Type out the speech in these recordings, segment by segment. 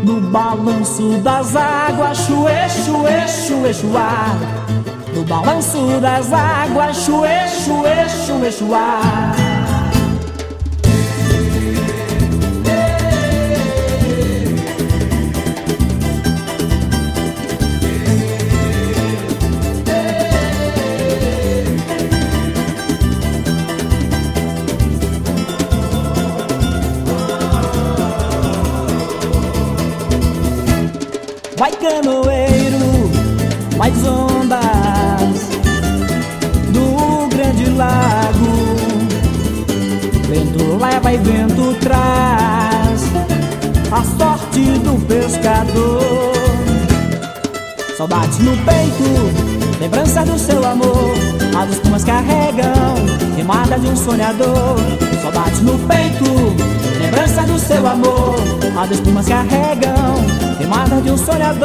No balanço das águas, chuê, chuê, chuê, chuá. No balanço das águas, chuê, chuê, chuê, chuá. Vai canoeiro, mais ondas do grande lago. Vento leva e vento traz a sorte do pescador. Saudades no peito, lembrança do seu amor. As espumas carregam, remada de um sonhador. Saudades no peito, lembrança do seu amor. As espumas carregam, remada de um sonhador.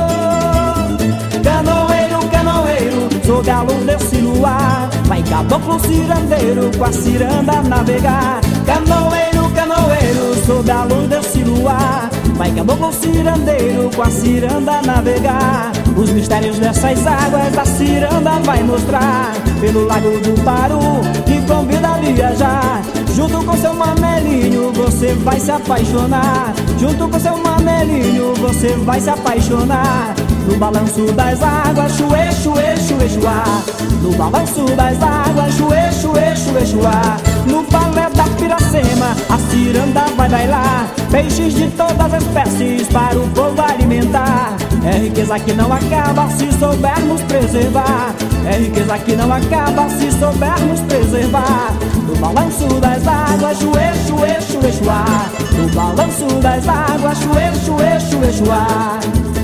Canoeiro, canoeiro, sob a luz desse luar, vai caboclo cirandeiro com a ciranda navegar. Canoeiro, canoeiro, sob a luz desse luar, vai caboclo cirandeiro com a ciranda navegar. Os mistérios dessas águas a ciranda vai mostrar, pelo lago do Paru que convida a viajar. Junto com seu manelinho você vai se apaixonar. Junto com seu manelinho você vai se apaixonar. No balanço das águas, chuê, chuê, chuê, chuá. No balanço das águas, chuê, chuê, chuê, chuá. No balé da Piracema a ciranda vai bailar. Peixes de todas as espécies para o povo alimentar. É riqueza que não acaba se soubermos preservar. É riqueza que não acaba se soubermos preservar. No balanço das águas, chuê, chuê, chuê, chuá. No balanço das águas, chuê, chuê, chuê, chuá.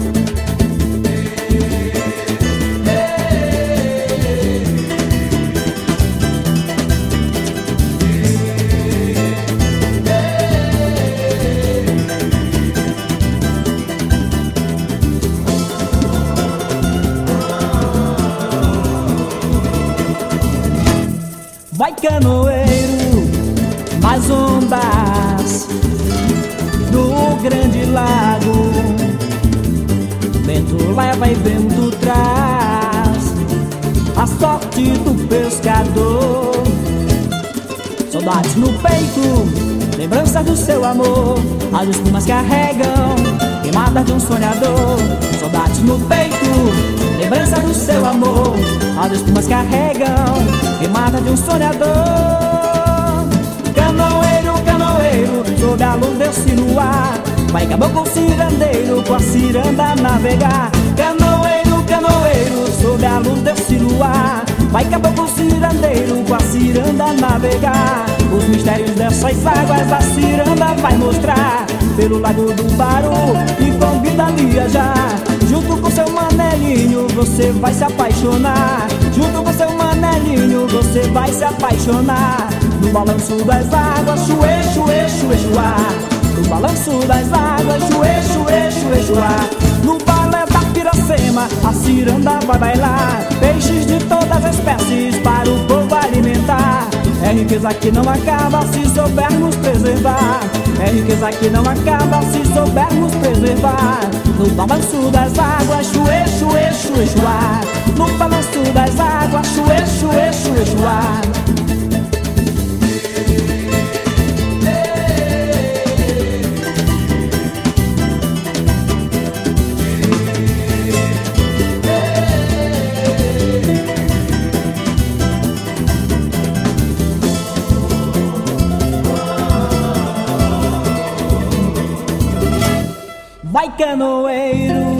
Vai canoeiro, mais ondas do grande lago. Vento leva e vento traz a sorte do pescador. Saudades no peito, lembrança do seu amor. As espumas carregam, queimada de um sonhador. Saudades no peito, lembrança do seu amor. As espumas carregam, queimada de um sonhador. Canoeiro, canoeiro, sob a luz desse luar, vai caboclo cirandeiro com a ciranda navegar. Canoeiro, canoeiro, sob a luz desse luar, vai caboclo cirandeiro com a ciranda navegar. Os mistérios dessas águas a ciranda vai mostrar, pelo lago do Paru e convida a viajar. Junto com seu manelinho você vai se apaixonar. Junto com seu manelinho você vai se apaixonar. No balanço das águas, chuê, chuê, chuê, chuá. No balanço das águas, chuê, chuê, chuê, chuá. No balé da Piracema a ciranda vai bailar. Peixes de todas as espécies para o povo alimentar. É riqueza que não acaba se soubermos preservar. É riqueza que não acaba se soubermos preservar. No balanço das águas, chuê, chuê, chuê, chuá. No balanço das águas, chuê, chuê, chuê, chuá. Vai canoeiro,